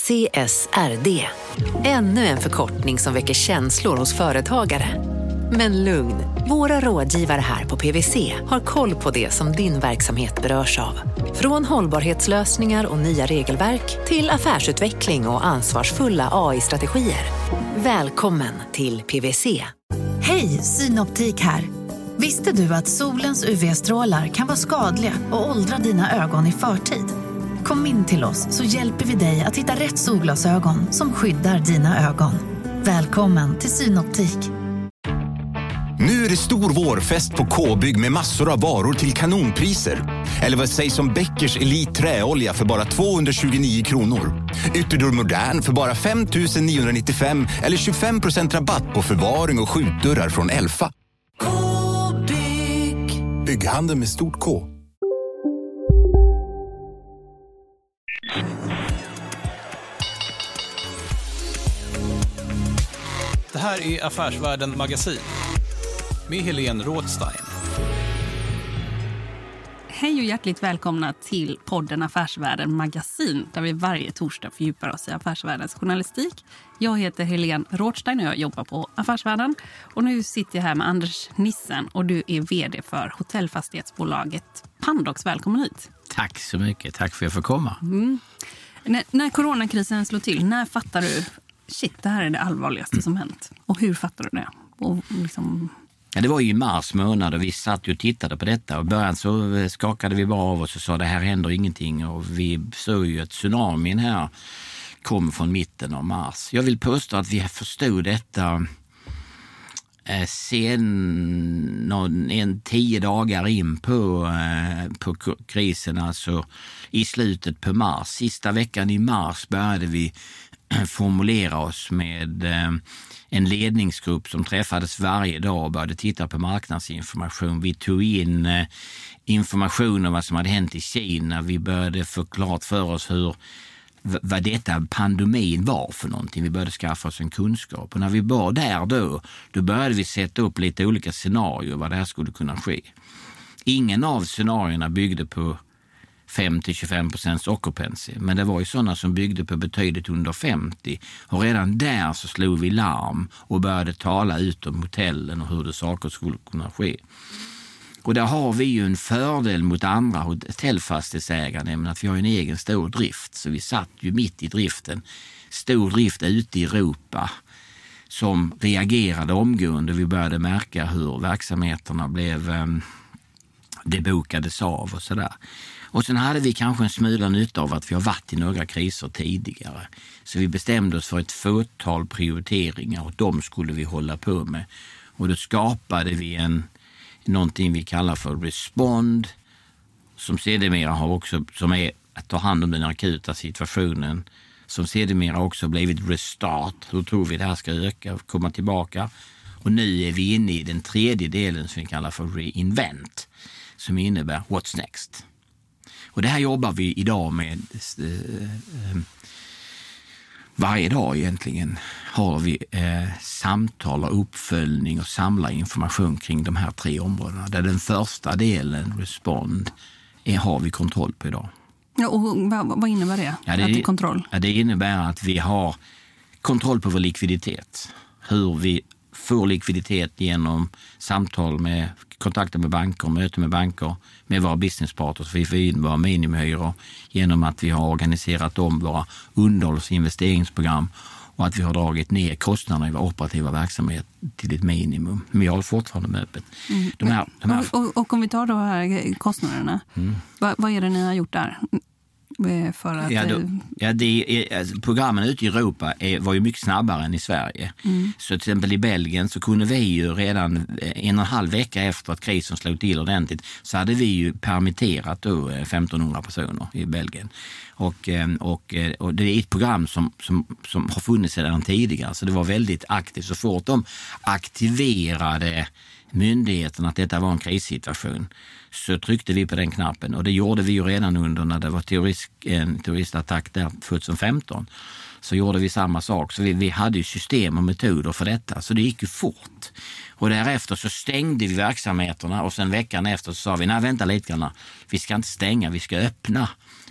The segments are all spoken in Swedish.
CSRD. Ännu en förkortning som väcker känslor hos företagare. Men lugn, våra rådgivare här på PwC har koll på det som din verksamhet berörs av. Från hållbarhetslösningar och nya regelverk till affärsutveckling och ansvarsfulla AI-strategier. Välkommen till PwC. Hej, Synoptik här. Visste du att solens UV-strålar kan vara skadliga och åldra dina ögon i förtid? Kom in till oss så hjälper vi dig att hitta rätt solglasögon som skyddar dina ögon. Välkommen till Synoptik. Nu är det stor vårfest på K-bygg med massor av varor till kanonpriser. Eller vad sägs om Bäckers Elite träolja för bara 229 kronor. Ytterdörr Modern för bara 5 995 eller 25% rabatt på förvaring och skjutdörrar från Elfa. K-bygg. Bygghandel med stort K. Det här är Affärsvärlden Magasin med Helene Rådstein. Hej och hjärtligt välkomna till podden Affärsvärlden Magasin, där vi varje torsdag fördjupar oss i affärsvärldens journalistik. Jag heter Helene Rådstein och jag jobbar på Affärsvärlden. Och nu sitter jag här med Anders Nissen och du är vd för hotellfastighetsbolaget Pandox. Välkommen hit. Tack så mycket, tack för att jag får komma. När coronakrisen slår till, när fattar du shit, det här är det allvarligaste som hänt? Och hur fattar du det? Och liksom... Ja, det var ju i mars månad och vi satt och tittade på detta. Och i början så skakade vi bara av oss och sa det här händer ingenting. Och vi såg ju att tsunamin här kom från mitten av mars. Jag vill påstå att vi förstod detta sen 10 dagar in på krisen, alltså i slutet på mars. Sista veckan i mars började vi formulera oss med en ledningsgrupp som träffades varje dag och började titta på marknadsinformation. Vi tog in information om vad som hade hänt i Kina. Vi började få klart för oss vad detta pandemin var för någonting. Vi började skaffa oss en kunskap. Och när vi var där då började vi sätta upp lite olika scenarier vad det här skulle kunna ske. Ingen av scenarierna byggde på 5-25% occupancy. Men det var ju sådana som byggde på betydligt under 50. Och redan där så slog vi larm och började tala ut om hotellen och hur det saker skulle kunna ske. Och där har vi ju en fördel mot andra hotellfastighetsägare, nämligen att vi har en egen stor drift. Så vi satt ju mitt i driften. Stor drift ute i Europa som reagerade omgående. Vi började märka hur verksamheterna det bokades av och sådär. Och sen hade vi kanske en smula nytta av att vi har varit i några kriser tidigare. Så vi bestämde oss för ett fåtal prioriteringar och de skulle vi hålla på med. Och då skapade vi någonting vi kallar för respond, som sedermera har också, som är att ta hand om den akuta situationen, som sedermera också blivit restart. Hur tror vi det här ska öka och komma tillbaka? Och nu är vi inne i den tredje delen som vi kallar för reinvent, som innebär what's next. Och det här jobbar vi idag med varje dag egentligen. Har vi samtal och uppföljning och samlar information kring de här 3 områdena. Där den första delen, respond, har vi kontroll på idag. Ja, och vad innebär det? Ja, det är kontroll? Ja, det innebär att vi har kontroll på vår likviditet. Hur vi får likviditet genom samtal med kontakter med banker, möten med banker, med våra businesspartners. Vi får in våra minimihyror genom att vi har organiserat om våra underhålls- och investeringsprogram och att vi har dragit ner kostnaderna i vår operativa verksamhet till ett minimum. Men vi har fortfarande med öppet. Och om vi tar då här kostnaderna, vad är det ni har gjort där? För att... programmen ute i Europa var ju mycket snabbare än i Sverige. Så till exempel i Belgien så kunde vi ju redan 1,5 vecka efter att krisen slog till ordentligt så hade vi ju permitterat då 1500 personer i Belgien. Och det är ett program som har funnits sedan tidigare, så det var väldigt aktivt. Så fort de aktiverade myndigheten att detta var en krissituation så tryckte vi på den knappen, och det gjorde vi ju redan under när det var en turistattack där 2015. Så gjorde vi samma sak, så vi hade ju system och metoder för detta, så det gick ju fort. Och därefter så stängde vi verksamheterna och sen veckan efter så sa vi, nej vänta lite grann, vi ska inte stänga, vi ska öppna.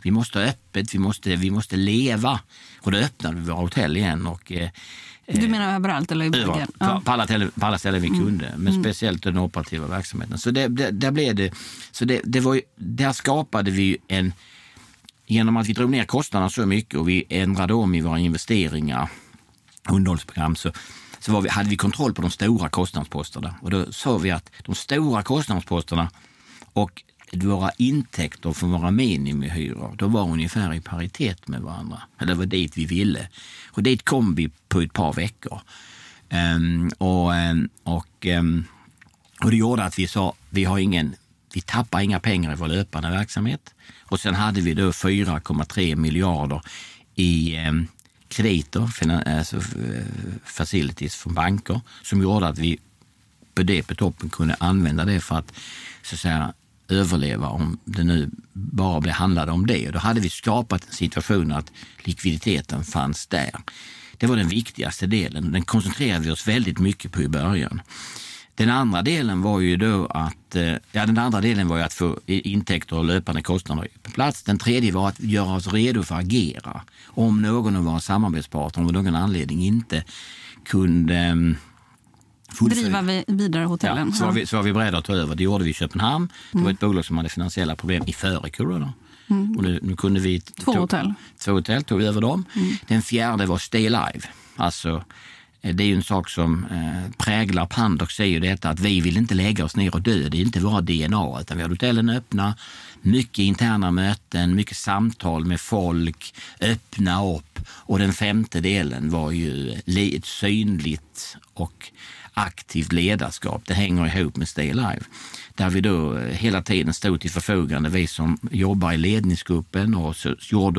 Vi måste ha öppet, vi måste leva. Och då öppnade vi våra hotell igen. Och, du menar överallt eller i början? Ja. På alla ställen vi kunde, men speciellt den operativa verksamheten. Så där blev det. Så det var ju, där skapade vi genom att vi drog ner kostnaderna så mycket och vi ändrade om i våra investeringar, underhållsprogram, så hade vi kontroll på de stora kostnadsposterna. Och då sa vi att de stora kostnadsposterna och våra intäkter från våra minimihyror, då var ungefär i paritet med varandra. Eller det var dit vi ville. Och dit kom vi på ett par veckor. Och det gjorde att vi sa, vi tappar inga pengar i vår löpande verksamhet. Och sen hade vi då 4,3 miljarder i krediter, alltså facilities från banker, som gjorde att vi på toppen kunde använda det för att så att säga överleva om det nu bara handlade om det. Och då hade vi skapat en situation att likviditeten fanns där. Det var den viktigaste delen. Den koncentrerade vi oss väldigt mycket på i början. Den andra delen var ju då att få intäkter och löpande kostnader på plats. Den tredje var att göra oss redo för att agera. Om någon av våra samarbetspartner av någon anledning inte kunde driva vidare hotellen. Ja, så var vi beredda att ta över. Det gjorde vi i Köpenhamn. Det var ett bolag som hade finansiella problem i före corona. Och nu kunde vi... Två hotell tog vi över dem. Den fjärde var Stay Alive. Alltså, det är ju en sak som präglar Pandox, är ju detta att vi vill inte lägga oss ner och dö. Det är inte våra DNA, utan vi har hotellen öppna, mycket interna möten, mycket samtal med folk, öppna upp. Och den femte delen var ju ett synligt och aktivt ledarskap. Det hänger ihop med Stay Alive. Där vi då hela tiden stod till förfogande, vi som jobbar i ledningsgruppen, och så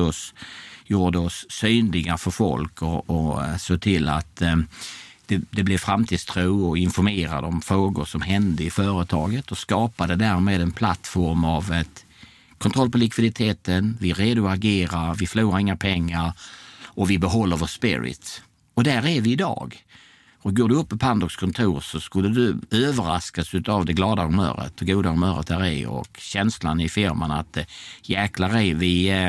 gjorde oss synliga för folk och så till att det blev framtidstro och informerade om frågor som hände i företaget och skapade därmed en plattform av ett kontroll på likviditeten, vi är redo att agera, vi förlorar inga pengar och vi behåller vår spirit. Och där är vi idag. Och går du upp på Pandox kontor så skulle du överraskas av det glada humöret och goda humöret där är, och känslan i firman att jäklar är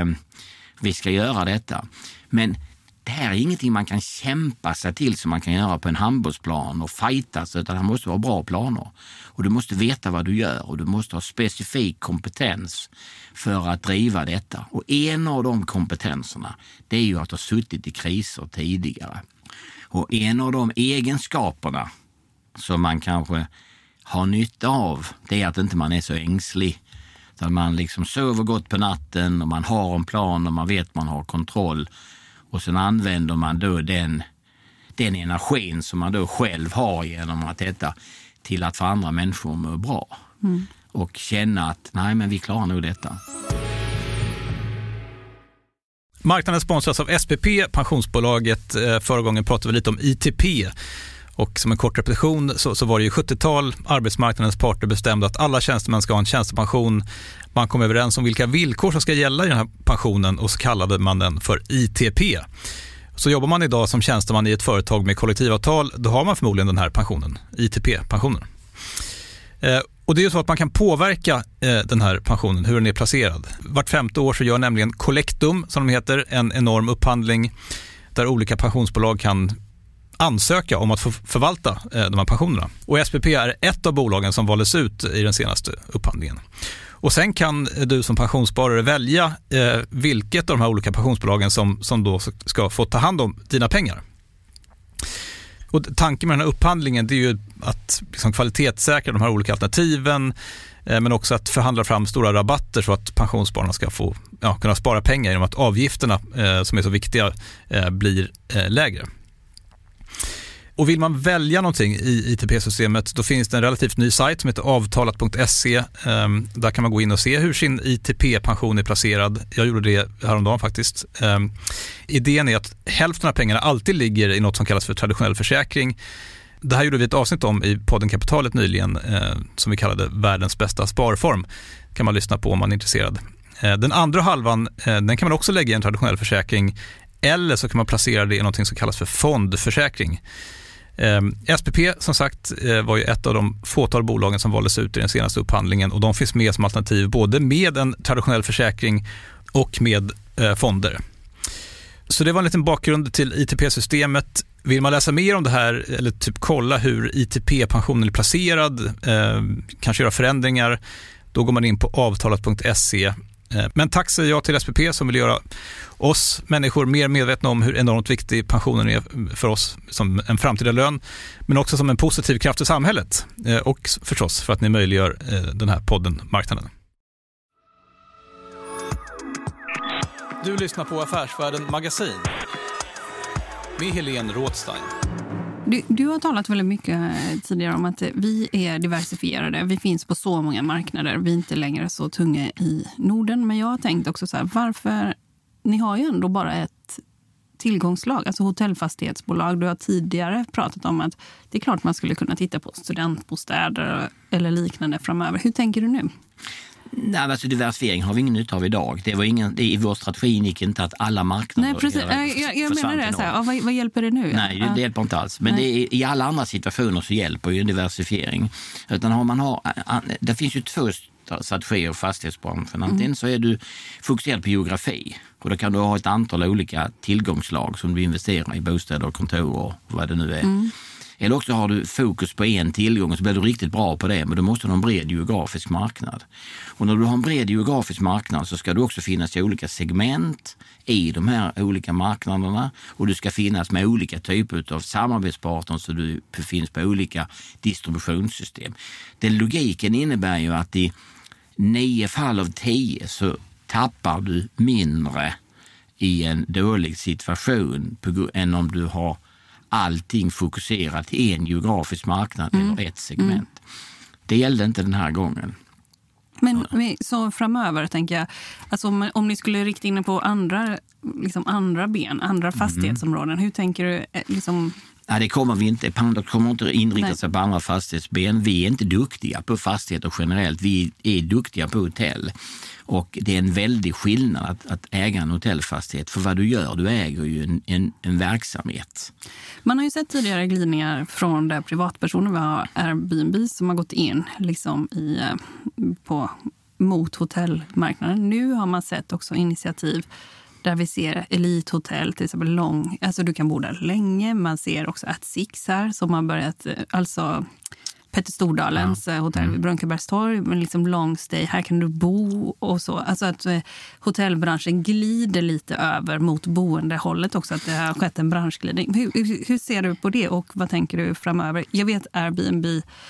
vi ska göra detta. Men det här är ingenting man kan kämpa sig till som man kan göra på en handbollsplan och fightas, utan det måste vara bra planer. Och du måste veta vad du gör och du måste ha specifik kompetens för att driva detta. Och en av de kompetenserna, det är ju att ha suttit i kriser tidigare. Och en av de egenskaperna som man kanske har nytta av, det är att inte man är så ängslig. Att man liksom sover gott på natten och man har en plan och man vet man har kontroll. Och sen använder man då den energin som man då själv har genom att detta till att få andra människor må bra. Och känna att nej, men vi klarar nog detta. Marknaden sponsras av SPP, pensionsbolaget. Förra gången pratade vi lite om ITP. Och som en kort repetition så var det ju 70-tal. Arbetsmarknadens parter bestämde att alla tjänstemän ska ha en tjänstepension. Man kom överens om vilka villkor som ska gälla i den här pensionen och så kallade man den för ITP. Så jobbar man idag som tjänsteman i ett företag med kollektivavtal, då har man förmodligen den här pensionen, ITP-pensionen. Och det är ju så att man kan påverka den här pensionen, hur den är placerad. Vart 5:e år så gör nämligen Collectum, som de heter, en enorm upphandling där olika pensionsbolag kan ansöka om att få förvalta de här pensionerna. Och SPP är ett av bolagen som valdes ut i den senaste upphandlingen. Och sen kan du som pensionssparare välja vilket av de här olika pensionsbolagen som då ska få ta hand om dina pengar. Och tanken med den här upphandlingen, det är ju att liksom kvalitetssäkra de här olika alternativen, men också att förhandla fram stora rabatter så att pensionsspararna ska få kunna spara pengar genom att avgifterna som är så viktiga blir lägre. Och vill man välja någonting i ITP-systemet, då finns det en relativt ny sajt som heter avtalat.se. Där kan man gå in och se hur sin ITP-pension är placerad. Jag gjorde det häromdagen faktiskt. Idén är att hälften av pengarna alltid ligger i något som kallas för traditionell försäkring. Det här gjorde vi ett avsnitt om i podden Kapitalet nyligen, som vi kallade världens bästa sparform. Kan man lyssna på om man är intresserad. Den andra halvan, den kan man också lägga i en traditionell försäkring, eller så kan man placera det i något som kallas för fondförsäkring. SPP som sagt var ju ett av de fåtal bolagen som valdes ut i den senaste upphandlingen, och de finns med som alternativ både med en traditionell försäkring och med fonder. Så det var en liten bakgrund till ITP-systemet. Vill man läsa mer om det här eller typ kolla hur ITP-pensionen är placerad, kanske göra förändringar, då går man in på avtalat.se. Men tack säger jag till SPP som vill göra oss människor mer medvetna om hur enormt viktig pensionen är för oss som en framtida lön, men också som en positiv kraft i samhället, och förstås för att ni möjliggör den här podden Marknaden. Du lyssnar på Affärsvärlden Magasin med Helene Rådstein. Du har talat väldigt mycket tidigare om att vi är diversifierade. Vi finns på så många marknader. Vi är inte längre så tunga i Norden. Men jag har tänkt också så här, varför... Ni har ju ändå bara ett tillgångslag, alltså hotellfastighetsbolag. Du har tidigare pratat om att det är klart man skulle kunna titta på studentbostäder eller liknande framöver. Hur tänker du nu? Nej, alltså diversifiering har vi ingen nytta av idag. Det var i vår strategi gick inte att alla marknader... Nej, precis. Jag menar det. Så här, vad hjälper det nu? Nej, det hjälper inte alls. Men i alla andra situationer så hjälper ju diversifiering. Utan det finns ju två strategier i fastighetsbranschen. Antingen så är du fokuserad på geografi. Och då kan du ha ett antal olika tillgångslag som du investerar i, bostäder och kontor och vad det nu är. Eller också har du fokus på en tillgång och så blir du riktigt bra på det, men då måste du ha en bred geografisk marknad. Och när du har en bred geografisk marknad så ska du också finnas i olika segment i de här olika marknaderna, och du ska finnas med olika typer av samarbetspartner så du finns på olika distributionssystem. Den logiken innebär ju att i 9 fall av 10 så tappar du mindre i en dålig situation än om du har allting fokuserat i en geografisk marknad eller ett segment. Det gällde inte den här gången. Men så framöver tänker jag, alltså om ni skulle rikta in på andra ben, andra fastighetsområden, hur tänker du liksom... Nej, det kommer vi inte. Pandox kommer inte inrikta sig på andra fastighetsben. Vi är inte duktiga på fastigheter generellt. Vi är duktiga på hotell. Och det är en väldig skillnad att äga en hotellfastighet. För vad du gör, du äger ju en verksamhet. Man har ju sett tidigare glidningar från där privatpersoner, vi har Airbnb som har gått in liksom mot hotellmarknaden. Nu har man sett också initiativ där vi ser elithotell, till exempel alltså du kan bo där länge. Man ser också att Six här som har börjat, alltså Petter Stordalens hotell vid Brunkebergstorg, men liksom long stay, här kan du bo och så. Alltså att hotellbranschen glider lite över mot boendehållet också, att det har skett en branschglidning. Hur ser du på det och vad tänker du framöver? Jag vet Airbnb,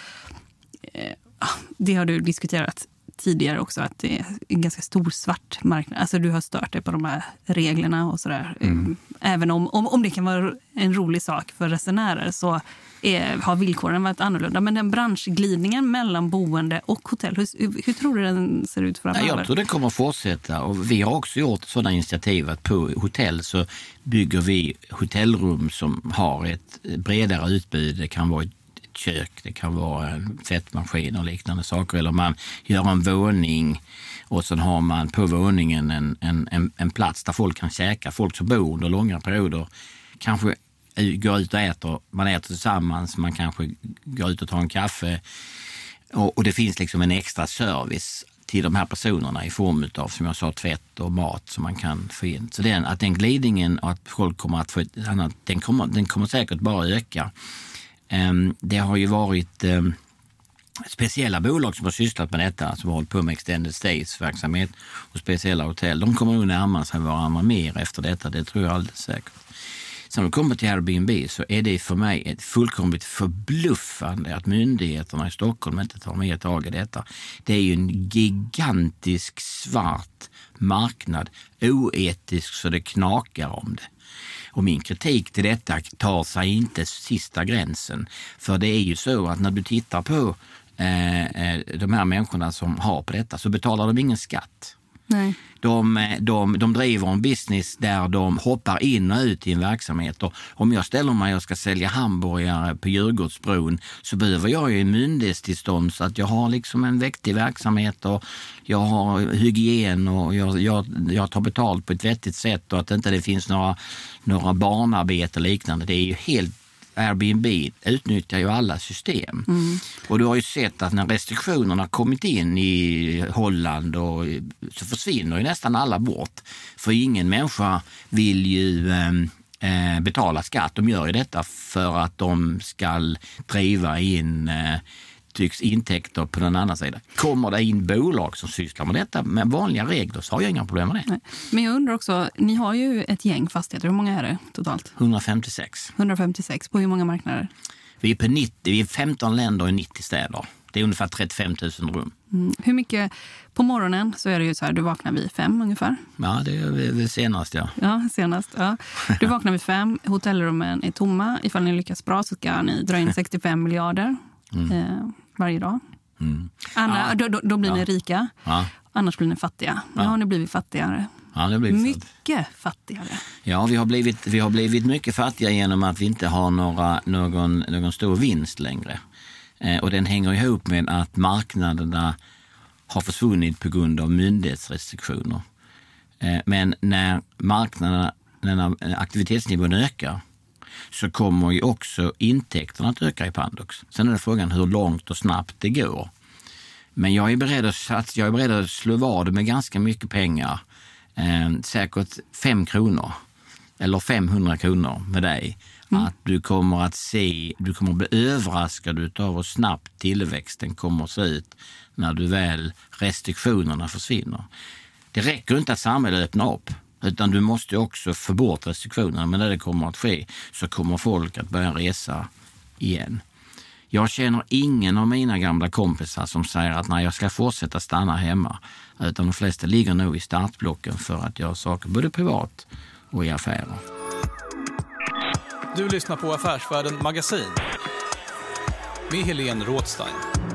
det har du diskuterat tidigare också, att det är en ganska stor svart marknad. Alltså du har stört dig på de här reglerna och sådär. Även om det kan vara en rolig sak för resenärer så har villkoren varit annorlunda. Men den branschglidningen mellan boende och hotell, hur tror du den ser ut framöver? Jag tror den kommer att fortsätta, och vi har också gjort sådana initiativ att på hotell så bygger vi hotellrum som har ett bredare utbud. Det kan vara ett kök, det kan vara en tvättmaskin och liknande saker, eller man gör en våning och sen har man på våningen en plats där folk kan käka, folk som bor under långa perioder kanske går ut och äter, man äter tillsammans, man kanske går ut och tar en kaffe och det finns liksom en extra service till de här personerna i form av, som jag sa, tvätt och mat som man kan få in. Så den glidningen och att folk kommer att få ett annat, den kommer säkert bara öka. Det har ju varit speciella bolag som har sysslat med detta, som har hållit på med extended stays verksamhet och speciella hotell. De kommer nog närma sig varandra mer efter detta, det tror jag alldeles säkert. Sen när det kommer till Airbnb så är det för mig ett fullkomligt förbluffande att myndigheterna i Stockholm inte tar med tag i detta. Det är ju en gigantisk svart marknad, oetisk så det knakar om det. Och min kritik till detta tar sig inte sista gränsen. För det är ju så att när du tittar på de här människorna som har på detta så betalar de ingen skatt. Nej. De driver en business där de hoppar in och ut i en verksamhet. Och om jag ställer mig och ska sälja hamburgare på Djurgårdsbron så behöver jag ju en myndighetstillstånd så att jag har liksom en vettig verksamhet och jag har hygien och jag tar betalt på ett vettigt sätt och att inte det finns några barnarbete och liknande. Det är ju helt Airbnb utnyttjar ju alla system. Och du har ju sett att när restriktionerna kommit in i Holland och så försvinner ju nästan alla bort. För ingen människa vill ju betala skatt. De gör ju detta för att de ska driva in intäkter på den andra sidan. Kommer det in bolag som sysslar med detta med vanliga regler så har jag inga problem med det. Nej. Men jag undrar också, ni har ju ett gäng fastigheter. Hur många är det totalt? 156. 156 på hur många marknader? Vi är på 90, vi är 15 länder i 90 städer. Det är ungefär 35 000 rum. Hur mycket på morgonen så är det ju så här, du vaknar vid 5 ungefär. Ja, det är senast, ja. Ja, senast. Ja. Du vaknar vid 5, hotellrummen är tomma. Ifall ni lyckas bra så ska ni dra in 65 miljarder varje dag. Då blir ni rika. Ja. Annars blir ni fattiga. Nu har ni blivit fattigare. Ja, det blir mycket fattigare. Ja, vi har blivit mycket fattiga genom att vi inte har någon stor vinst längre. Och den hänger ihop med att marknaderna har försvunnit på grund av myndighetsrestriktioner. Men när aktivitetsnivån ökar så kommer ju också intäkterna att öka i Pandox. Sen är det frågan hur långt och snabbt det går. Men jag är beredd att slå vad med ganska mycket pengar. Säkert 5 kronor eller 500 kronor med dig. Att du kommer att bli överraskad av hur snabbt tillväxten kommer att se ut när du väl restriktionerna försvinner. Det räcker inte att samhället öppnar upp. Utan du måste också få bort restriktionerna. Men när det kommer att ske så kommer folk att börja resa igen. Jag känner ingen av mina gamla kompisar som säger att nej, jag ska fortsätta stanna hemma. Utan de flesta ligger nog i startblocken för att göra saker både privat och i affärer. Du lyssnar på Affärsvärlden Magasin med Helene Rådstein.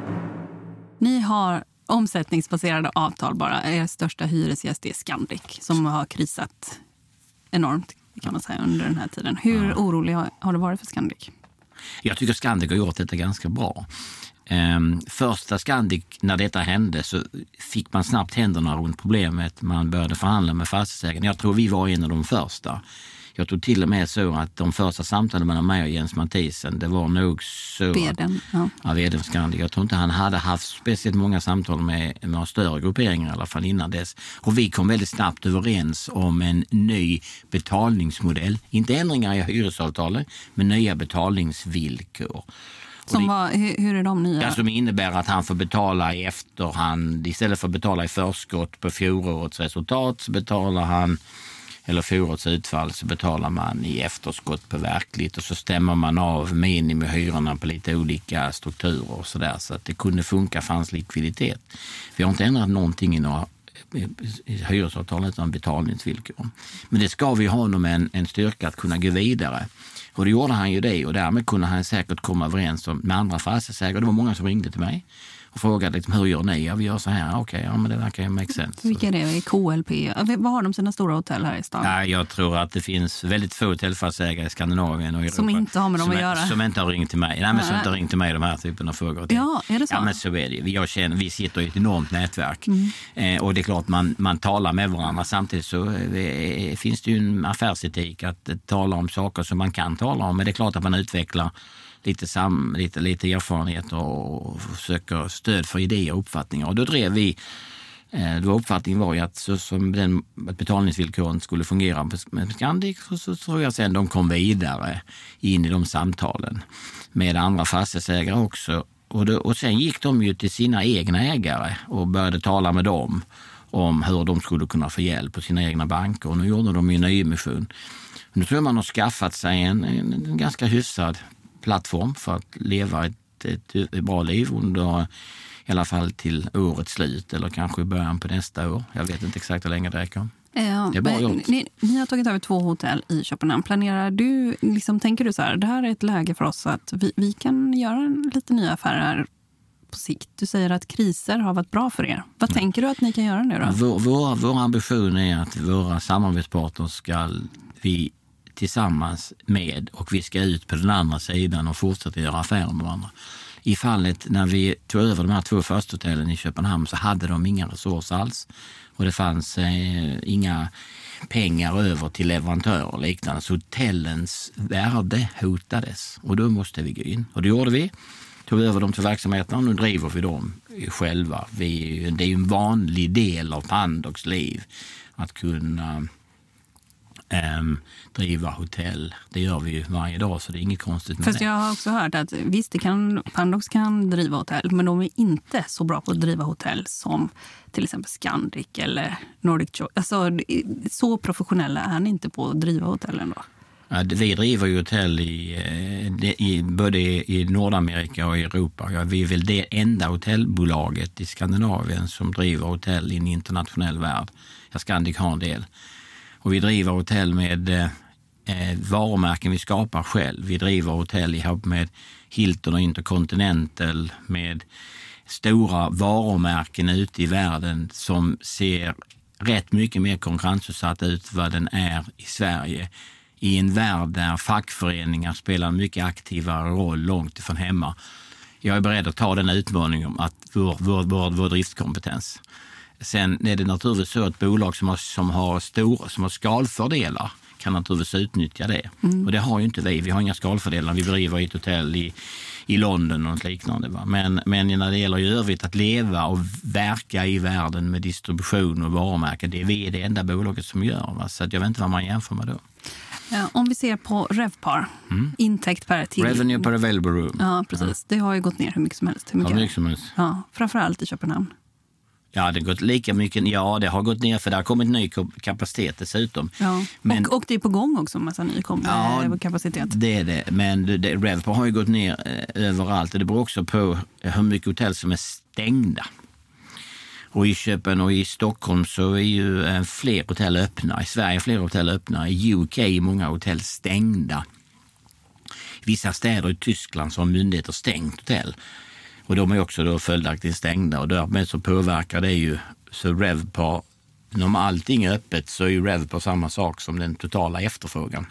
Ni har omsättningsbaserade avtal bara. Er största hyresgäst är Scandic som har krisat enormt kan man säga under den här tiden. Hur orolig har det varit för Scandic? Jag tycker Scandic har gjort detta ganska bra. Första Scandic, när detta hände så fick man snabbt händerna runt problemet. Man började förhandla med fastighetsägarna. Jag tror vi var en av de första. Jag tror till och med så att de första samtalen mellan mig och Jens Mathisen, det var nog så... Veden Scandic. Jag tror inte han hade haft speciellt många samtal med några större grupperingar i alla fall innan dess. Och vi kom väldigt snabbt överens om en ny betalningsmodell. Inte ändringar i hyresavtalet, men nya betalningsvillkor. Hur är de nya? Som innebär att han får betala i efterhand. Istället för att betala i förskott på fjolårets resultat så betalar han... eller fjolårets utfall så betalar man i efterskott på verkligt och så stämmer man av minimihyrorna på lite olika strukturer och sådär så att det kunde funka, fanns likviditet. Vi har inte ändrat någonting i några hyresavtal utan betalningsvillkor. Men det ska vi ha honom en styrka att kunna gå vidare. Och då gjorde han ju det och därmed kunde han säkert komma överens med andra fastighetsägare. Det var många som ringde till mig och frågade liksom, hur gör ni? Ja, vi gör så här. Okej, men det verkar ju make sense. Vilka är det? KLP? Vad har de sina stora hotell här i stan? Ja, jag tror att det finns väldigt få hotellfastighetsägare i Skandinavien och Europa. Som inte har med dem att göra? Som inte har ringt till mig. Nej, men som inte har ringt till mig de här typen av frågor. Ja, är det så? Ja, men så är det. Vi sitter i ett enormt nätverk. Och det är klart man talar med varandra. Samtidigt så finns det ju en affärsetik att tala om saker som man kan tala om. Men det är klart att man utvecklar lite erfarenheter och försöker stöd för idéer och uppfattningar. Och då drev vi, uppfattningen var ju att så som betalningsvillkoren skulle fungera med Scandic så tror jag sen de kom vidare in i de samtalen med andra fastighetsägare också. Och sen gick de ju till sina egna ägare och började tala med dem om hur de skulle kunna få hjälp på sina egna banker. Och nu gjorde de ju en nyemission. Nu tror jag man har skaffat sig en ganska hyfsad plattform för att leva ett bra liv under i alla fall till årets slut eller kanske i början på nästa år. Jag vet inte exakt hur länge det räcker. Det är bra gjort. Ni har tagit över 2 hotell i Köpenhamn. Planerar du, tänker du så här, det här är ett läge för oss att vi kan göra lite nya affärer på sikt? Du säger att kriser har varit bra för er. Vad tänker du att ni kan göra nu då? Vår ambition är att våra samarbetspartner ska vi tillsammans med och vi ska ut på den andra sidan och fortsätta göra affärer med varandra. I fallet när vi tog över de här 2 första hotellen i Köpenhamn så hade de inga resurser alls. Och det fanns inga pengar över till leverantörer och liknande. Så hotellens värde hotades. Och då måste vi gå in. Och det gjorde vi. Tog över dem till verksamheten och nu driver vi dem själva. Det är ju en vanlig del av Pandox liv att kunna driva hotell. Det gör vi ju varje dag så det är inget konstigt med Fast det. jag har också hört att visst, Pandox kan driva hotell, men de är inte så bra på att driva hotell som till exempel Scandic eller Nordic Choice. Alltså, så professionella är ni inte på att driva hotell ändå? Ja, vi driver ju hotell både i Nordamerika och i Europa. Ja, vi är väl det enda hotellbolaget i Skandinavien som driver hotell i en internationell värld. Ja, Scandic har en del. Och vi driver hotell med varumärken vi skapar själv. Vi driver hotell ihop med Hilton och Intercontinental med stora varumärken ute i världen som ser rätt mycket mer konkurrensutsatt ut vad den är i Sverige. I en värld där fackföreningar spelar en mycket aktivare roll långt ifrån hemma. Jag är beredd att ta den utmaningen om att vår driftskompetens. Sen är det naturligtvis så att bolag som har skalfördelar kan naturligtvis utnyttja det. Och det har ju inte vi. Vi har inga skalfördelar. Vi driver i ett hotell i London och något liknande. Va? Men när det gäller i övrigt att leva och verka i världen med distribution och varumärken, det är vi det enda bolaget som gör. Va? Så att jag vet inte vad man jämför med då. Ja, om vi ser på RevPAR, intäkt per till... Revenue per available room. Ja, precis. Det har ju gått ner hur mycket som helst. Hur mycket som helst. Ja, framförallt i Köpenhamn. Ja, det har gått lika mycket. Ja, det har gått ner för det har kommit ny kapacitet dessutom. Ja. Men, och det är på gång också en massa ny kapacitet. Det är det. Men RevPAR har ju gått ner överallt. Och det beror också på hur mycket hotell som är stängda. Och i Köpen och i Stockholm så är ju fler hotell öppna. I Sverige är fler hotell öppna. I UK är många hotell stängda. I vissa städer i Tyskland så har myndigheter stängt hotell. Och de är också då följaktligen stängda och därmed så påverkar det ju så RevPAR, om allting är öppet så är ju RevPAR samma sak som den totala efterfrågan.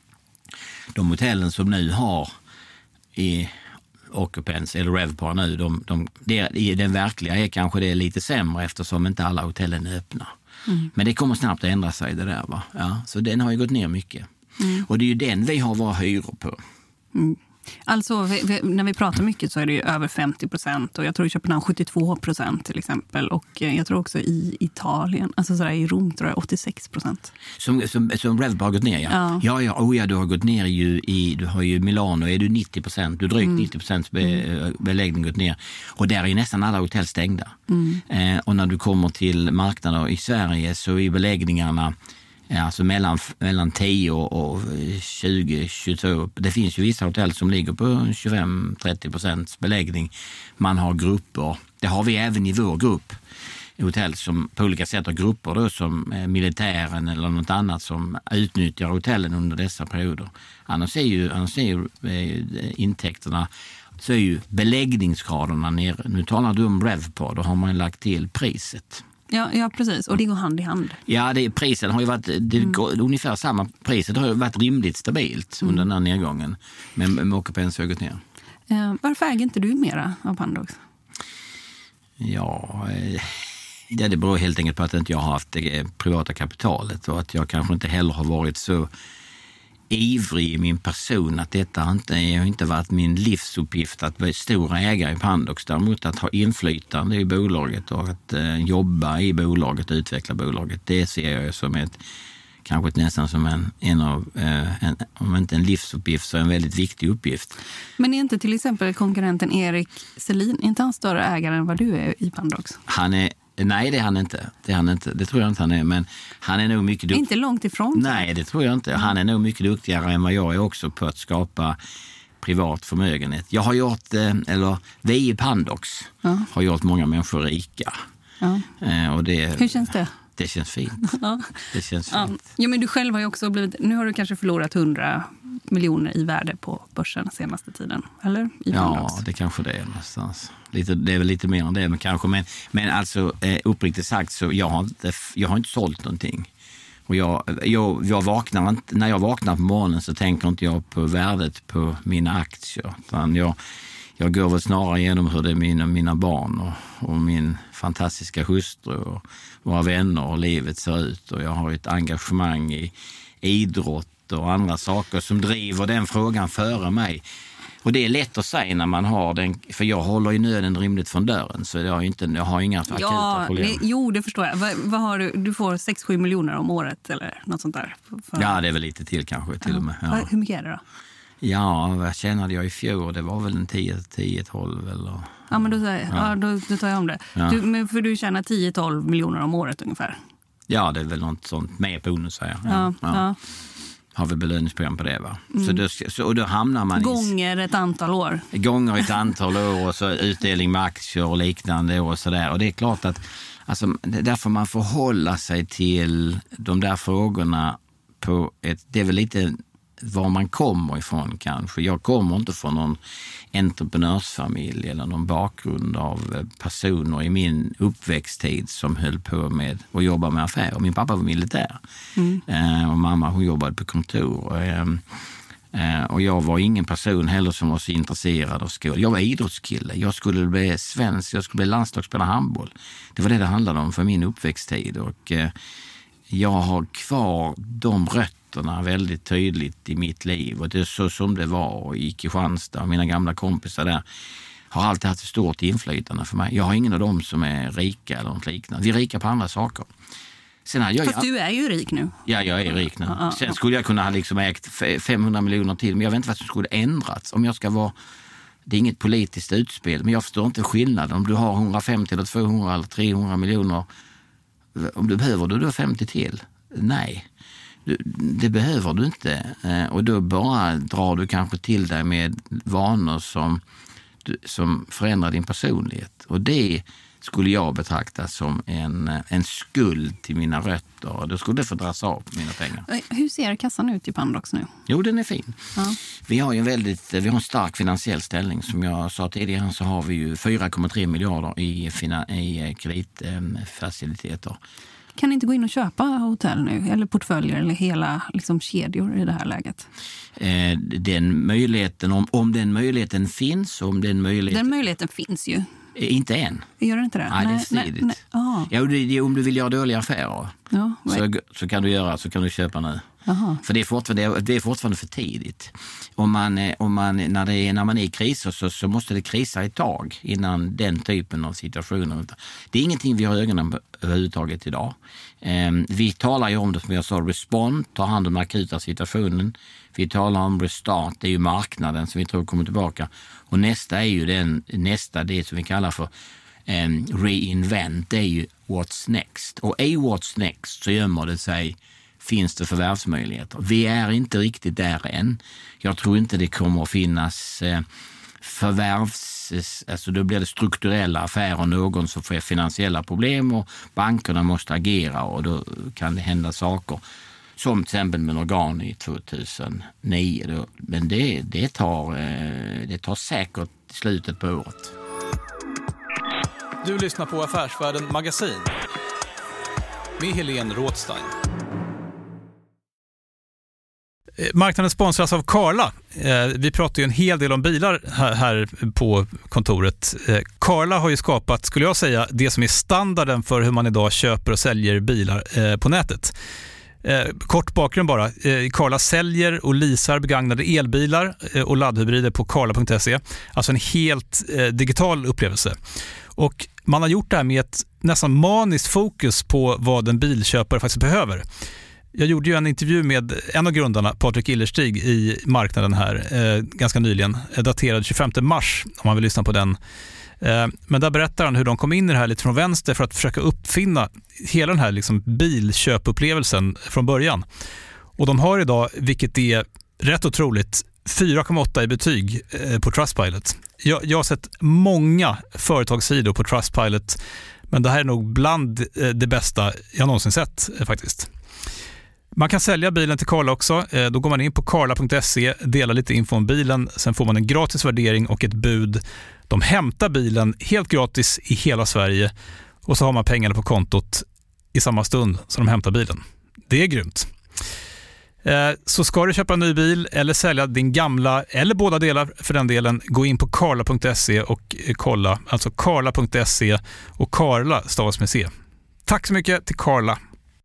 De hotellen som nu har i Occupants eller RevPAR nu, i den verkliga är kanske det lite sämre eftersom inte alla hotellen är öppna. Men det kommer snabbt att ändra sig det där va. Ja, så den har ju gått ner mycket. Och det är ju den vi har våra hyror på. Alltså när vi pratar mycket så är det ju över 50% och jag tror i Köpenhamn 72% till exempel och jag tror också i Italien, alltså sådär i Rom tror jag 86%. Som RevPAR har gått ner ja. Du har gått ner du har ju Milano är du 90%, du drygt 90% beläggning gått ner och där är ju nästan alla hotell stängda. Och när du kommer till marknader i Sverige så är beläggningarna alltså mellan 10 och 20, 22. Det finns ju vissa hotell som ligger på 25-30% beläggning. Man har grupper. Det har vi även i vår grupp. Hotell som på olika sätt har grupper då, som militären eller något annat som utnyttjar hotellen under dessa perioder. Annars är ju intäkterna så är ju beläggningsgraderna nere. Nu talar du om RevPAR, då har man lagt till priset. Ja, precis. Och det går hand i hand. Ja, priset har ju varit ungefär samma. Priset har ju varit rimligt stabilt under den här nedgången. Men Occupants har gått ner. Varför äger inte du mera av Pandox? Ja, det beror helt enkelt på att inte jag har haft det privata kapitalet och att jag kanske inte heller har varit så ivrig i min person att detta har inte varit min livsuppgift att vara stora ägare i Pandox. Däremot att ha inflytande i bolaget och att jobba i bolaget och utveckla bolaget. Det ser jag som kanske nästan som om inte en livsuppgift så en väldigt viktig uppgift. Men är inte till exempel konkurrenten Erik Selin, inte han större ägare än vad du är i Pandox? Nej, det är han inte. Det tror jag inte han är. Men han är nog mycket duktig. Inte långt ifrån? Nej, det tror jag inte. Han är nog mycket duktigare än vad jag är också på att skapa privat förmögenhet. Jag har gjort, vi i Pandox har gjort många människor rika. Ja. Och hur känns det? Det känns fint. Ja. Det känns fint. Ja, men du själv har ju också nu har du kanske förlorat 100 miljoner i värde på börsen senaste tiden, eller? Ja, det kanske det är någonstans. Det är väl lite mer än det, men kanske. Men alltså uppriktigt sagt så jag har inte sålt någonting. Och jag vaknar inte, när jag vaknar på morgonen så tänker inte jag på värdet på mina aktier. Utan jag går väl snarare igenom hur det är mina barn och min fantastiska hustru och våra vänner och livet ser ut. Och jag har ett engagemang i idrott och andra saker som driver den frågan före mig. Och det är lätt att säga när man har den, för jag håller ju nöden rimligt från dörren, så jag har inga akuta problem. Jo, det förstår jag. Vad har du? Du får 6-7 miljoner om året eller något sånt där? Ja, det är väl lite till kanske till och med. Ja. Hur mycket är det då? Ja, vad tjänade jag i fjol? Det var väl en 10-12 eller... Ja, men då tar jag om det. Ja. För du tjänar 10-12 miljoner om året ungefär? Ja, det är väl något sånt med bonus, säger jag. Ja. Har vi belöningsprogram på det, va? Och då hamnar man gånger ett antal år. Gånger ett antal år och så utdelning med aktier och liknande och sådär. Och det är klart att alltså, därför man får hålla sig till de där frågorna på det är väl lite var man kommer ifrån kanske. Jag kommer inte från någon entreprenörsfamilj eller någon bakgrund av personer i min uppväxttid som höll på med att jobba med affärer. Min pappa var militär och mamma hon jobbade på kontor. Och jag var ingen person heller som var så intresserad av skolan. Jag var idrottskille. Jag skulle bli svensk, jag skulle bli landslagsspelare handboll. Det var det handlade om för min uppväxttid. Och jag har kvar de rötterna väldigt tydligt i mitt liv. Och det är så som det var i Kristianstad. Och mina gamla kompisar där har alltid haft ett stort inflytande för mig. Jag har ingen av dem som är rika eller något liknande. Vi är rika på andra saker. Fast du är ju rik nu. Ja, jag är rik nu. Sen skulle jag kunna ha liksom ägt 500 miljoner till. Men jag vet inte vad som skulle ändrats. Om jag ska vara... Det är inget politiskt utspel. Men jag förstår inte skillnaden. Om du har 150 eller 200 eller 300 miljoner. Om du behöver du då 50 till? Nej. Det behöver du inte. Och då bara drar du kanske till dig med vanor som förändrar din personlighet. Och det skulle jag betrakta som en skuld till mina rötter. Då skulle det få dras av på mina pengar. Hur ser kassan ut i Pandox nu? Jo, den är fin. Ja. Vi har en stark finansiell ställning. Som jag sa tidigare så har vi ju 4,3 miljarder i kreditfaciliteter. Kan ni inte gå in och köpa hotell nu? Eller portföljer eller hela liksom, kedjor i det här läget? Den möjligheten, om den möjligheten finns. Den möjligheten finns ju. Inte än. Gör det inte det? Nej, det är för tidigt. Ja, om du vill göra dåliga affärer så kan du köpa nu. Aha. För det är fortfarande för tidigt. När man är i kriser så måste det krisa ett tag innan den typen av situationer. Det är ingenting vi har ögonen på överhuvudtaget idag. Vi talar ju om det som jag sa, respond, ta hand om den akuta situationen. Vi talar om restart, det är ju marknaden som vi tror kommer tillbaka. Och nästa är ju det som vi kallar för reinvent, det är ju what's next. Och i what's next så gömmer det sig, finns det förvärvsmöjligheter. Vi är inte riktigt där än. Jag tror inte det kommer att finnas alltså då blir det strukturella affärer, någon som får finansiella problem och bankerna måste agera och då kan det hända saker. Som till exempel med organ i 2009. Då. Men det tar säkert slutet på året. Du lyssnar på Affärsvärlden Magasin med Helene Rådstein. Marknaden sponsras av Carla. Vi pratar ju en hel del om bilar här på kontoret. Carla har ju skapat, skulle jag säga, det som är standarden för hur man idag köper och säljer bilar på nätet. Kort bakgrund bara. Carla säljer och leasar begagnade elbilar och laddhybrider på carla.se. Alltså en helt digital upplevelse. Och man har gjort det här med ett nästan maniskt fokus på vad en bilköpare faktiskt behöver. Jag gjorde ju en intervju med en av grundarna, Patrik Illerstig, i marknaden här ganska nyligen, daterad 25 mars om man vill lyssna på den. Men där berättar han hur de kom in i det här lite från vänster för att försöka uppfinna hela den här liksom bilköpupplevelsen från början. Och de har idag, vilket är rätt otroligt, 4,8 i betyg på Trustpilot. Jag har sett många företagssidor på Trustpilot, men det här är nog bland det bästa jag någonsin sett faktiskt. Man kan sälja bilen till Carla också. Då går man in på carla.se, delar lite info om bilen. Sen får man en gratis värdering och ett bud. De hämtar bilen helt gratis i hela Sverige. Och så har man pengarna på kontot i samma stund som de hämtar bilen. Det är grymt. Så ska du köpa en ny bil eller sälja din gamla, eller båda delar för den delen, gå in på Carla.se och kolla. Alltså Carla.se, och Carla stavas med C. Tack så mycket till Carla.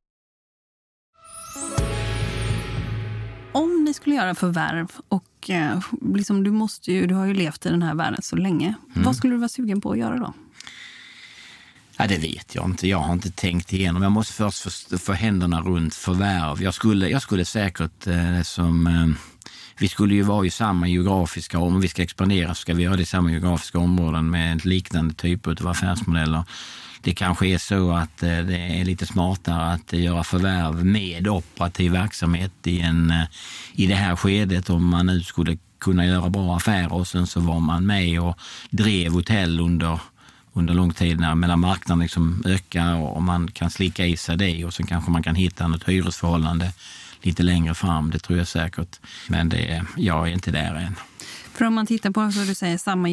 Om ni skulle göra förvärv och liksom du har ju levt i den här världen så länge. Vad skulle du vara sugen på att göra då? Ja, det vet jag inte. Jag har inte tänkt igenom. Jag måste först få händerna runt förvärv. Jag skulle säkert vi skulle ju vara i samma geografiska om vi ska expandera, så ska vi göra det i samma geografiska områden med liknande typer av affärsmodeller. Det kanske är så att det är lite smartare att göra förvärv med operativ verksamhet i det här skedet, om man nu skulle kunna göra bra affärer och sen så var man med och drev hotell under lång tid när marknaden liksom ökar och man kan slicka i sig det, och sen kanske man kan hitta något hyresförhållande lite längre fram. Det tror jag säkert. Men jag är inte där än. För om man tittar på, så du säger,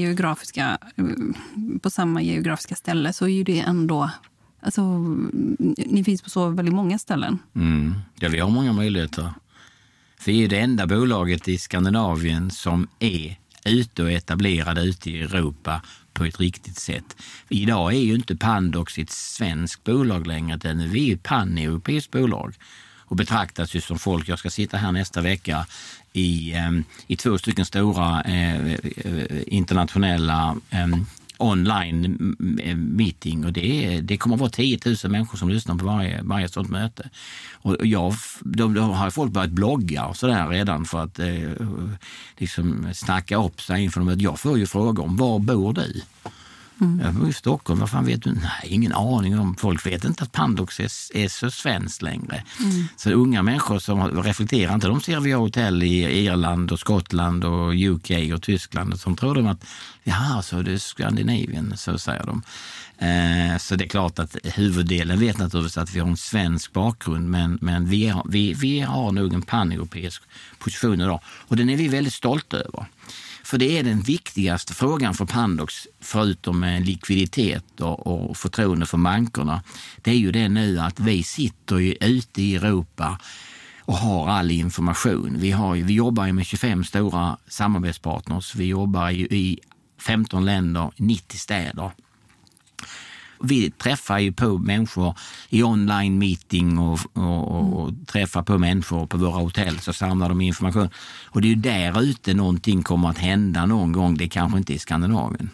på samma geografiska ställe, så är ju det ändå, alltså, ni finns på så väldigt många ställen. Ja, vi har många möjligheter. Vi är det enda bolaget i Skandinavien som är ute och etablerade ute i Europa på ett riktigt sätt. Idag är ju inte Pandox ett svenskt bolag längre, utan vi är ett pan-europeiskt bolag och betraktas ju som folk. Jag ska sitta här nästa vecka i 2 stycken stora internationella online meeting, och det kommer att vara 10 000 människor som lyssnar på varje sådant möte. Och då har folk börjat blogga och sådär redan för att liksom snacka upp sig inför dem. Jag får ju fråga om, var bor du? Jag bor i Stockholm, vad fan vet du? Nej, ingen aning om. Folk vet inte att Pandox är så svenskt längre. Så unga människor som reflekterar inte, de ser vi har hotell i Irland och Skottland och UK och Tyskland, och som tror de att ja, så det är Skandinavien, så säger de. Så det är klart att huvuddelen vet naturligtvis att vi har en svensk bakgrund, men vi har nog en pan-europeisk position idag, och den är vi väldigt stolta över. För det är den viktigaste frågan för Pandox, förutom likviditet och förtroende för bankerna. Det är ju det nu att vi sitter ju ute i Europa och har all information. Vi jobbar ju med 25 stora samarbetspartners. Vi jobbar ju i 15 länder, 90 städer. Vi träffar ju på människor i online meeting och träffar på människor på våra hotell, så samlar de information. Och det är ju där ute någonting kommer att hända någon gång. Det kanske inte är i Skandinavien.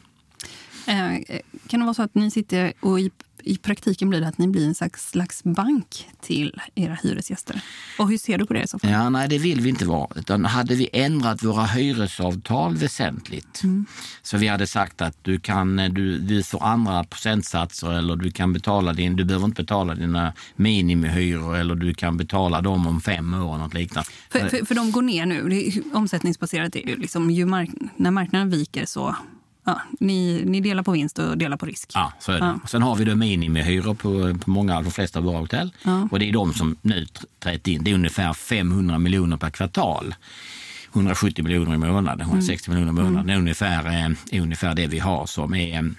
Kan det vara så att ni sitter och i praktiken blir det att ni blir en slags bank till era hyresgäster? Och hur ser du på det i så fall? Ja, nej, det vill vi inte vara. Utan hade vi ändrat våra hyresavtal väsentligt, så vi hade sagt att du får andra procentsatser, eller du kan betala du behöver inte betala dina minimihyror, eller du kan betala dem om 5 år, något liknande. För de går ner nu. Det är omsättningsbaserat, är ju liksom, när marknaden viker så... Ja, ni delar på vinst och delar på risk. Ja, så är det. Ja. Sen har vi då minimihyror på många av de flesta av våra hotell. Ja. Och det är de som nu trätt in. Det är ungefär 500 miljoner per kvartal. 170 miljoner i månaden, 160 miljoner i månaden. Det är ungefär det vi har som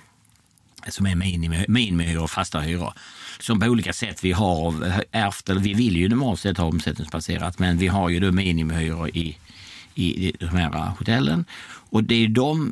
är minimihyror och fasta hyror. Som på olika sätt vi har ärvt, eller vi vill ju normalt sett ha omsättningsbaserat, men vi har ju då minimihyror i de här hotellen. Och det är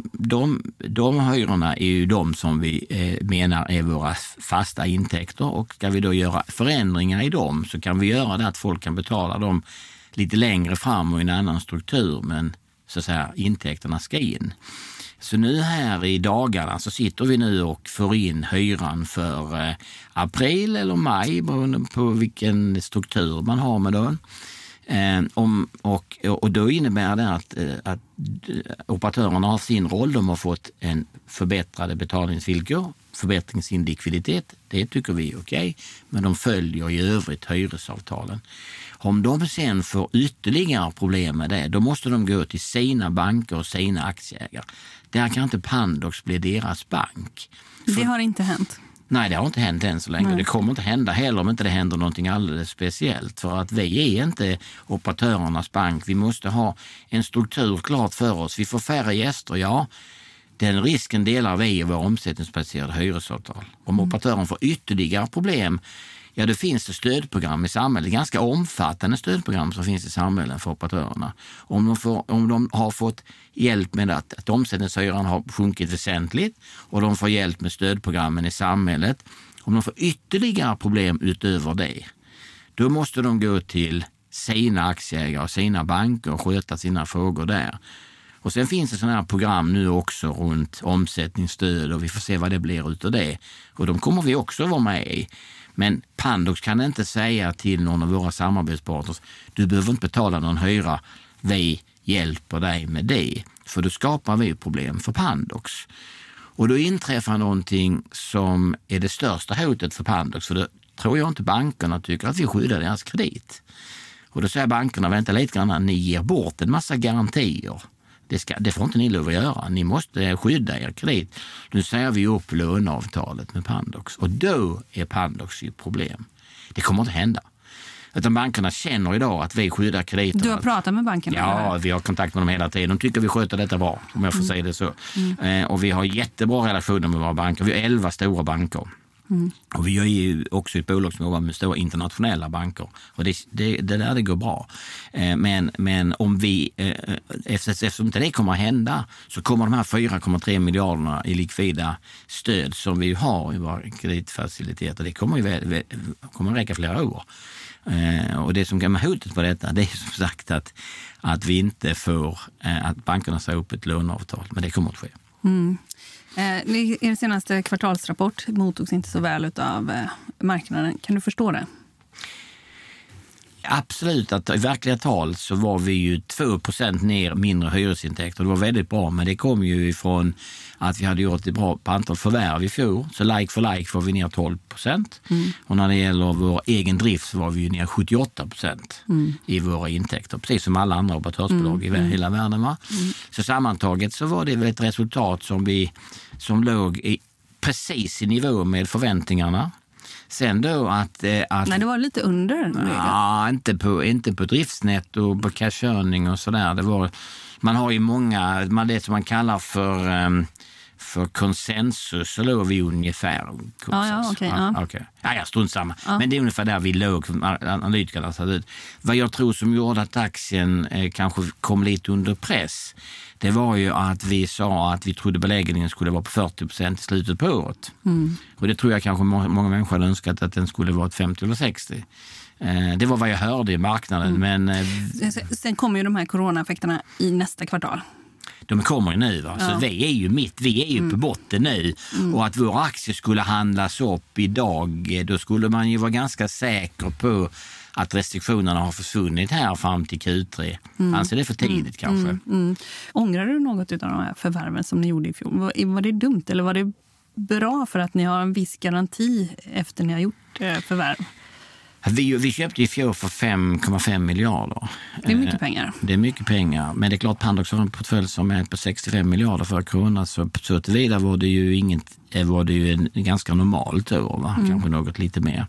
de hyrorna är ju de som vi menar är våra fasta intäkter, och ska vi då göra förändringar i dem så kan vi göra det att folk kan betala dem lite längre fram och i en annan struktur, men så att säga intäkterna ska in. Så nu här i dagarna så sitter vi nu och får in hyran för april eller maj beroende på vilken struktur man har med den. Och då innebär det att operatörerna har sin roll. De har fått en förbättrade betalningsvillkor, förbättring sin likviditet. Det tycker vi är okej, men de följer i övrigt hyresavtalen. Om de sen får ytterligare problem med det, då måste de gå till sina banker och sina aktieägare. Där kan inte Pandox bli deras bank. Det har inte hänt. Nej, det har inte hänt än så länge. Nej. Det kommer inte hända heller om inte det händer någonting alldeles speciellt. För att vi är inte operatörernas bank. Vi måste ha en struktur klart för oss. Vi får färre gäster, ja. Den risken delar vi i våra omsättningsbaserade hyresavtal. Om operatören får ytterligare problem, ja då finns det stödprogram i samhället, ganska omfattande stödprogram som finns i samhället för operatörerna. Om de har fått hjälp med att omsättningshyran har sjunkit väsentligt och de får hjälp med stödprogrammen i samhället, om de får ytterligare problem utöver det, då måste de gå till sina aktieägare och sina banker och sköta sina frågor där. Och sen finns det sådana här program nu också runt omsättningsstöd och vi får se vad det blir utav det. Och de kommer vi också vara med i. Men Pandox kan inte säga till någon av våra samarbetspartners, du behöver inte betala någon hyra, vi hjälper dig med det. För då skapar vi problem för Pandox. Och då inträffar någonting som är det största hotet för Pandox, för då tror jag inte bankerna tycker att vi skyddar deras kredit. Och då säger bankerna, vänta lite grann, ni ger bort en massa garantier. Det får inte ni lov att göra. Ni måste skydda er kredit. Nu säger vi upp låneavtalet med Pandox. Och då är Pandox i problem. Det kommer inte hända. Utan bankerna känner idag att vi skyddar krediterna. Du har pratat med bankerna? Ja, vi har kontakt med dem hela tiden. De tycker vi sköter detta bra, om jag får säga det så. Och vi har jättebra relationer med våra banker. Vi har 11 stora banker. Och vi är ju också ett bolag som jobbar med stora internationella banker. Och det där det går bra. Men om vi, eftersom inte det kommer att hända, så kommer de här 4,3 miljarderna i likvida stöd som vi har i våra kreditfaciliteter, det kommer att räcka flera år. Och det som kan vara hotet på detta, det är som sagt att vi inte får, att bankerna säger upp ett låneavtal. Men det kommer att ske. Er senaste kvartalsrapport mottogs inte så väl av marknaden. Kan du förstå det? Absolut, att i verkliga tal så var vi ju 2% ner mindre hyresintäkter. Det var väldigt bra, men det kom ju ifrån att vi hade gjort ett bra på antal förvärv i fjol. Så like for like var vi ner 12%. Och när det gäller vår egen drift så var vi ju ner 78% i våra intäkter. Precis som alla andra operatörsbolag i hela världen. Va? Så sammantaget så var det väl ett resultat som låg precis i nivå med förväntningarna. Sen då att nej, det var lite under. Ja, inte på driftsnät och på cash-earning och sådär. Man har ju många, det som man kallar för konsensus, så låg vi ungefär. Okej. Ja, strunt samma. Men det är ungefär där vi låg, analytikerna satt ut. Vad jag tror som gjorde att aktien kanske kom lite under press, det var ju att vi sa att vi trodde beläggningen skulle vara på 40% i slutet på året. Och det tror jag kanske många människor hade önskat att den skulle vara 50 eller 60. Det var vad jag hörde i marknaden. Men sen kommer ju de här coronaeffekterna i nästa kvartal. De kommer ju nu. Va? Så vi är ju på botten nu. Och att våra aktier skulle handlas upp idag, då skulle man ju vara ganska säker på att restriktionerna har försvunnit här fram till Q3. Anser det för tidigt kanske. Ångrar du något av de här förvärven som ni gjorde i fjol? Var det dumt eller var det bra för att ni har en viss garanti efter ni har gjort förvärv? Vi köpte i fjol för 5,5 miljarder. Det är mycket pengar. Det är mycket pengar. Men det är klart Pandox har en portfölj som är på 65 miljarder för krona. Så tillvida var det ju en ganska normalt år. Va? Kanske något lite mer.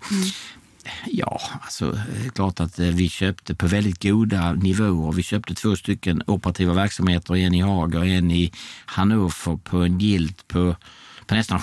Ja, alltså det är klart att vi köpte på väldigt goda nivåer. Vi köpte 2 stycken operativa verksamheter, en i Haga och en i Hannover på en yield på nästan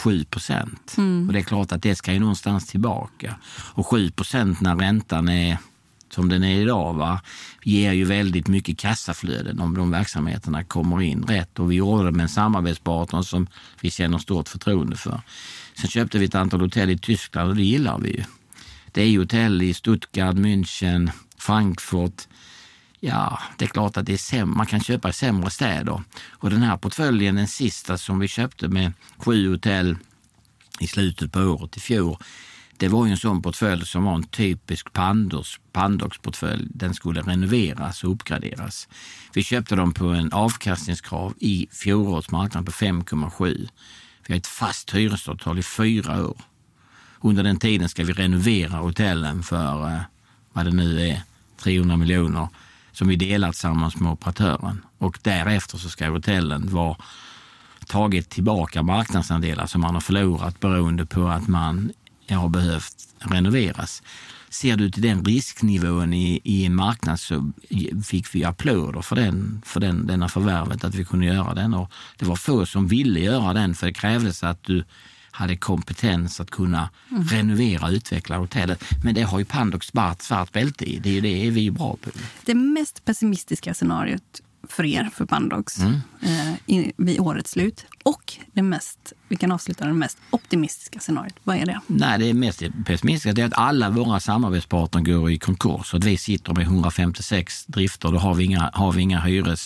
7%. Och det är klart att det ska ju någonstans tillbaka. Och 7% när räntan är som den är idag, va, ger ju väldigt mycket kassaflöden om de verksamheterna kommer in rätt. Och vi gjorde det med en samarbetspartner som vi känner stort förtroende för. Sen köpte vi ett antal hotell i Tyskland och det gillar vi ju. Det är ju hotell i Stuttgart, München, Frankfurt. Ja, det är klart att det är man kan köpa i sämre städer. Och den här portföljen, den sista som vi köpte med 7 hotell i slutet på året i fjol, det var ju en sån portfölj som var en typisk Pandox-portfölj. Den skulle renoveras och uppgraderas. Vi köpte dem på en avkastningskrav i fjolårsmarknaden på 5,7. Vi har ett fast hyresavtal i 4 år. Under den tiden ska vi renovera hotellen för vad det nu är, 300 miljoner som vi delar tillsammans med operatören. Och därefter så ska hotellen vara tagit tillbaka marknadsandelar som man har förlorat beroende på att man har behövt renoveras. Ser du till den risknivån i en marknad så fick vi applåder för denna förvärvet att vi kunde göra den. Och det var få som ville göra den för det krävdes att du hade kompetens att kunna renovera och utveckla hotellet. Men det har ju Pandox svart bälte i. Det är ju det vi är bra på. Det mest pessimistiska scenariot för er, för Pandox, vid årets slut. Och vi kan avsluta det mest optimistiska scenariot. Vad är det? Nej, det mest pessimistiska är att alla våra samarbetspartner går i konkurs. Så att vi sitter med 156 drifter. Då har vi inga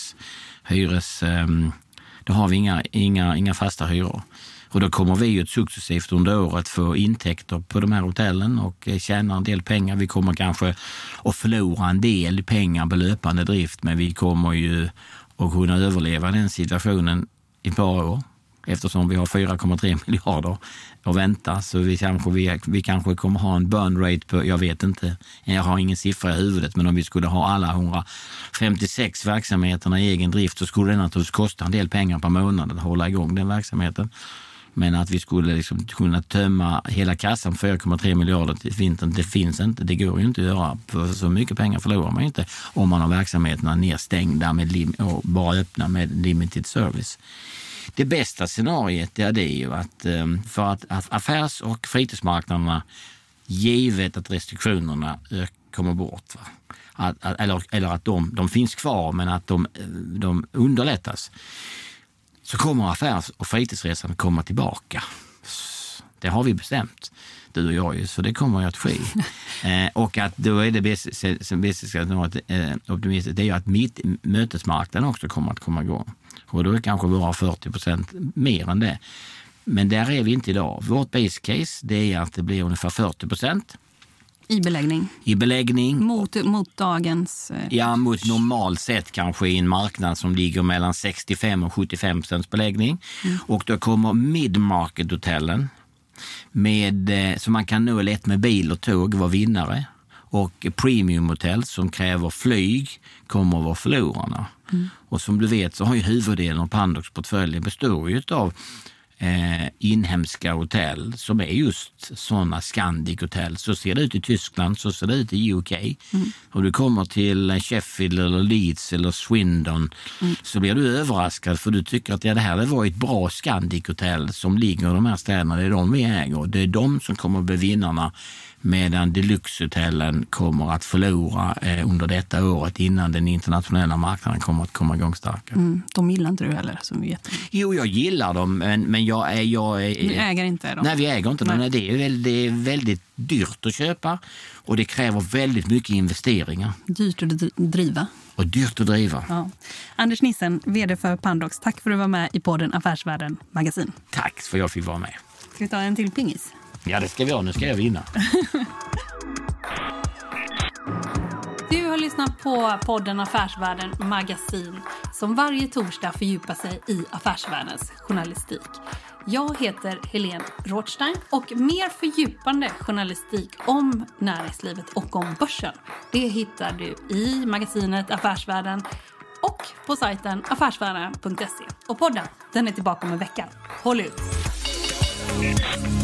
då har vi inga fasta hyror. Och då kommer vi ju successivt under året få intäkter på de här hotellen och tjäna en del pengar. Vi kommer kanske att förlora en del pengar på löpande drift, men vi kommer ju att kunna överleva den situationen i ett par år. Eftersom vi har 4,3 miljarder att vänta, så vi kanske kommer ha en burn rate på, jag vet inte, jag har ingen siffra i huvudet, men om vi skulle ha alla 156 verksamheterna i egen drift så skulle det naturligtvis kosta en del pengar per månad att hålla igång den verksamheten. Men att vi skulle liksom kunna tömma hela kassan 4,3 miljarder till vintern, det finns inte. Det går ju inte att göra. För så mycket pengar förlorar man inte om man har verksamheterna nedstängda och bara öppna med limited service. Det bästa scenariet är ju att för att affärs- och fritidsmarknaderna, givet att restriktionerna kommer bort, eller att de finns kvar men att de underlättas, så kommer affärs- och fritidsresan komma tillbaka. Det har vi bestämt, du och jag ju, så det kommer ju att ske. Och att då är det bästa optimistiskt, det är ju att mötesmarknaden också kommer att komma igång. Och då är det kanske bara 40% mer än det. Men där är vi inte idag. Vårt base case, det är att det blir ungefär 40%. I beläggning. Mot dagens... Ja, mot normalt sett kanske i en marknad som ligger mellan 65 och 75% beläggning. Och då kommer mid-market-hotellen som man kan nå lätt med bil och tåg vara vinnare. Och premiumhotell som kräver flyg kommer att vara förlorarna. Och som du vet så har ju huvuddelen av Pandox portfölj består ju av inhemska hotell som är just sådana Scandic-hotell. Så ser det ut i Tyskland, så ser det ut i UK. Och du kommer till Sheffield eller Leeds eller Swindon så blir du överraskad, för du tycker att det här var ett bra Scandic-hotell som ligger i de här städerna. Det är de vi äger. Det är de som kommer att bli vinnarna, medan deluxe-hotellen kommer att förlora under detta året innan den internationella marknaden kommer att komma igång starkare. De gillar inte du heller, som vi vet. Jo, jag gillar dem, men jag Ni äger inte dem? Nej, vi äger inte dem. Det är väldigt dyrt att köpa och det kräver väldigt mycket investeringar. Dyrt att driva. Och dyrt att driva. Ja. Anders Nissen, vd för Pandox. Tack för att du var med i podden Affärsvärlden Magasin. Tack för att jag fick vara med. Ska vi ta en till pingis? Ja, det ska vi ha. Nu ska jag vinna. Du har lyssnat på podden Affärsvärlden Magasin som varje torsdag fördjupar sig i affärsvärldens journalistik. Jag heter Helene Rothstein och mer fördjupande journalistik om näringslivet och om börsen, det hittar du i magasinet Affärsvärlden och på sajten affärsvärden.se. Och podden, den är tillbaka om en vecka. Håll ut!